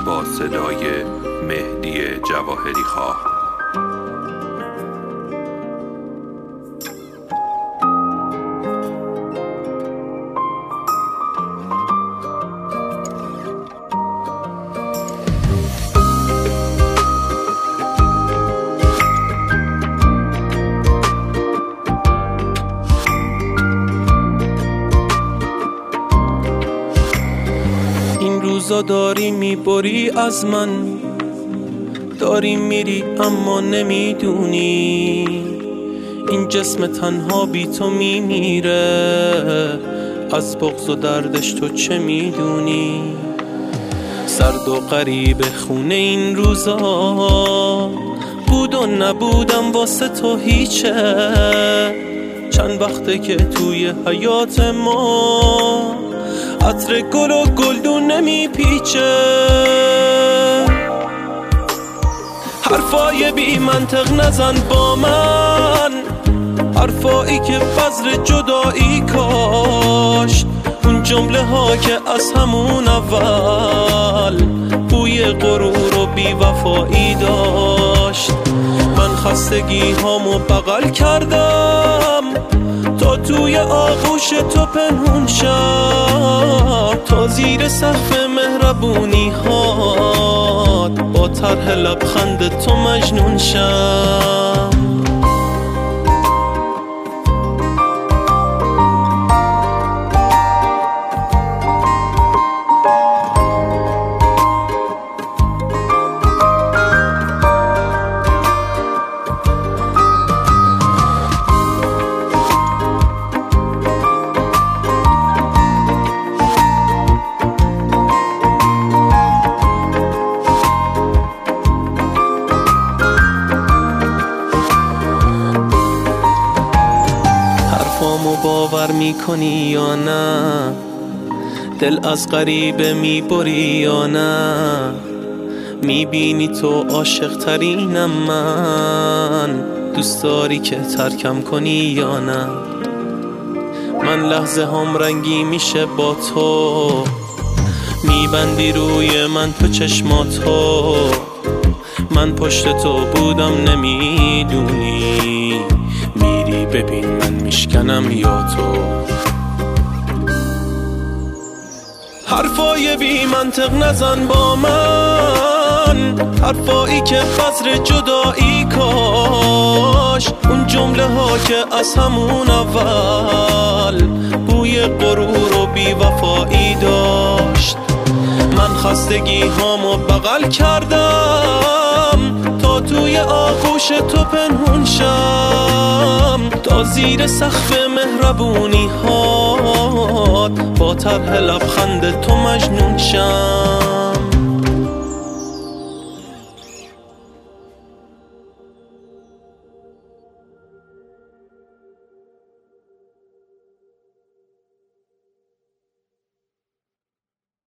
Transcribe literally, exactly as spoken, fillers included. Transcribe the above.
با صدای مهدی جواهری خواه. این روزا داری میبری از من، داری میری اما نمیدونی این جسم تنها بی تو میمیره. از بغض و دردش تو چه میدونی؟ سرد و غریب خونه این روزا، بود و نبودم واسه تو هیچه. چند وقته که توی حیات ما عطر گل و گلدون نمیپیچه. حرفای بی منطق نزن با من، حرفایی که بذر جدایی کاشت. اون جمله ها که از همون اول بوی غرور و بی وفایی داشت. من خستگی هامو بغل کردم تا توی آغوش تو پنهون شم، تا زیر سقف مهربونی هات با طرح لبخند تو مجنون شم. حرفامو باور میکنی یا نه؟ دل از غریبه میبری یا نه؟ میبینی تو عاشق ترینم من، دوست داری که ترکم کنی یا نه؟ من لحظه هم رنگی میشه با تو، میبندی روی من تو چشماتو. من پشت تو بودم نمیدونی، میری ببین من میشکنم یا تو. حرفای بی منطق نزن با من، حرفایی که بذر جدایی کاش. اون جمله ها که از همون اول بوی غرور و بی وفایی داشت. من خستگی هامو بغل کردم تا توی آغوش تو پنهون شم، تا زیر سقف مهربونی هات با طرح لبخند تو مجنون شم.